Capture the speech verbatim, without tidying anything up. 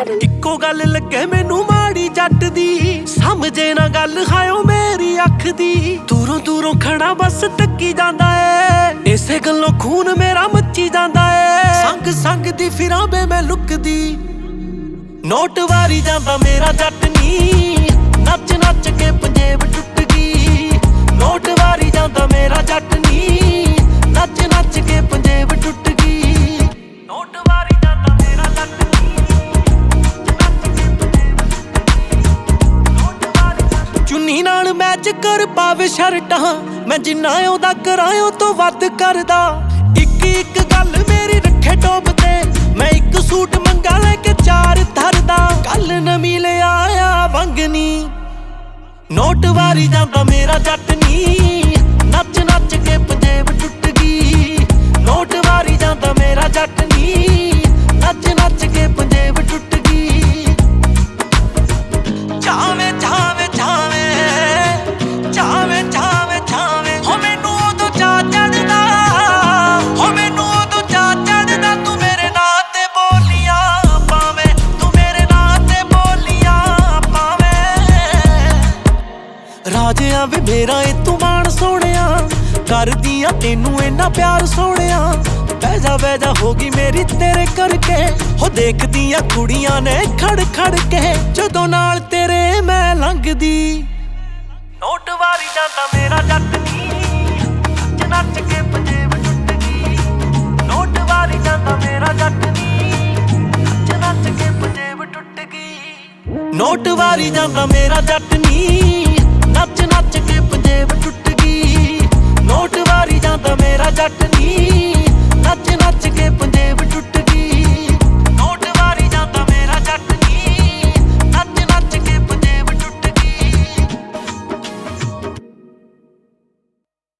ਇੱਕੋ ਗੱਲ ਲੱਗੇ ਮੈਨੂੰ ਮਾੜੀ ਜੱਟ ਦੀ, ਸਮਝੇ ਨਾ ਗੱਲ ਹਾਇਓ ਮੇਰੀ ਅੱਖ ਦੀ। ਦੂਰੋਂ ਦੂਰੋਂ ਖੜਾ ਬਸ ਤੱਕੀ ਜਾਂਦਾ ਏ, ਇਸੇ ਗੱਲੋਂ ਖੂਨ ਮੇਰਾ ਮੱਚੀ ਜਾਂਦਾ ਏ। ਸੰਗ ਸੰਗ ਦੀ ਫਿਰਾਂ ਬੇ ਮੈਂ ਲੁਕਦੀ, ਨੋਟ ਵਾਰੀ ਜਾਂਦਾ ਮੇਰਾ ਜੱਟ ਨੀ, ਨੱਚ ਨੱਚ ਕੇ ਪੰਜੇਬ ਟੁੱਟ ਗਈ। ਨੋਟ ਵਾਰੀ ਜਾਂਦਾ ਮੇਰਾ ਜੱਟ ਨੀ, ਨੱਚ ਨੱਚ ਕੇ ਪੰਜੇਬ ਟੁੱਟ ਗਈ। ਨੋਟ ਵਾਰੀ ਜਾਂਦਾ ਮੇਰਾ ਜੱਟ ਨੀ, ਨੱਚ ਕੇ ਪੰਜੇਬ ਟੁੱਟ ਗਈ। ਚੁੰਨੀ ਨਾਲ ਮੈਚ ਕਰ ਪਾਵੇ ਸ਼ਰਟਾਂ, ਮੈਂ ਜਿੰਨਾ ਉਹਦਾ ਕਰਾਇਓ ਤੋਂ ਵੱਧ ਕਰਦਾ। ਇੱਕ ਇੱਕ ਗੱਲ ਮੇਰੀ ਰੱਖੇ ਟੋਪ ਤੇ, ਮੈਂ ਇੱਕ ਸੂਟ ਮੰਗਾ ਲੈ ਕੇ ਚਾਰ ਧਰਦਾ। ਕੱਲ ਨਵੀਂ ਲਿਆ ਆ ਵੰਗਨੀ, ਨੋਟ ਵਾਰੀ ਜਾਂਦਾ ਮੇਰਾ ਜੱਟ ਨੀ, ਨੱਚ ਨੱਚ ਕੇ ਪੰਜੇਬ ਟੁੱਟ ਗਈ। ਨੋਟ ਵਾਰੀ ਜਾਂਦਾ ਮੇਰਾ ਜੱਟ ਨੀ, ਨੱਚ ਨੱਚ ਕੇ ਪੰਜੇਬ ਟੁੱਟ ਗਈ। ਚਾਵੇਂ ਚਾਵੇਂ ਚਾਵੇਂ ਚਾਵੇਂ ਚਾਵੇਂ ਚਾਵੇਂ ਹੋ ਮੈਨੂੰ ਉਦੋਂ ਚਾਅ ਚੜ੍ਹਦਾ, ਹੋ ਮੈਨੂੰ ਉਦੋਂ ਚਾਅ ਚੜ੍ਹਦਾ। ਤੂੰ ਮੇਰੇ ਨਾਂ ਤੇ ਬੋਲੀਆਂ ਪਾਵੇਂ, ਤੂੰ ਮੇਰੇ ਨਾਂ ਤੇ ਬੋਲੀਆਂ ਪਾਵੇਂ। ਰਾਜਿਆਂ ਵੇ ਮੇਰਾ ਏ ਤੂੰ ਮਾਣ ਸੋਹਣਿਆ, ਕਰਦੀਆਂ ਤੈਨੂੰ ਇੰਨਾ ਪਿਆਰ ਸੋਹਣਿਆ। ਬਹਿ ਜਾ ਬਹਿ ਜਾ ਹੋ ਗਈ ਮੇਰੀ ਤੇਰੇ ਕਰਕੇ, ਹੋ ਦੇਖਦੀਆਂ ਕੁੜੀਆਂ ਨੇ ਖੜ ਖੜ ਕੇ ਜਦੋਂ ਨਾਲ ਤੇਰੇ ਮੈਂ ਲੰਘਦੀ। ਨੋਟ ਵਾਰੀ ਜਾਂਦਾ ਮੇਰਾ ਜੱਟ ਨੀ, ਨੱਚ ਨੱਚ ਕੇ ਪੰਜੇਬ ਟੁੱਟ ਗਈ। ਨੋਟ ਵਾਰੀ ਜਾਂਦਾ ਮੇਰਾ ਜੱਟ ਨੀ, ਨੱਚ ਨੱਚ ਕੇ ਪੰਜੇਬ ਟੁੱਟ ਗਈ। ਨੋਟ ਵਾਰੀ ਜਾਂਦਾ ਮੇਰਾ ਜੱਟ ਨੀ, ਨੱਚ ਨੱਚ ਕੇ ਪੰਜੇਬ ਟੁੱਟ ਗਈ। ਨੋਟ ਵਾਰੀ ਜਾਂਦਾ ਮੇਰਾ ਜੱਟ ਨੀ, ਨੱਚ ਨੱਚ ਕੇ ਪੰਜੇਬ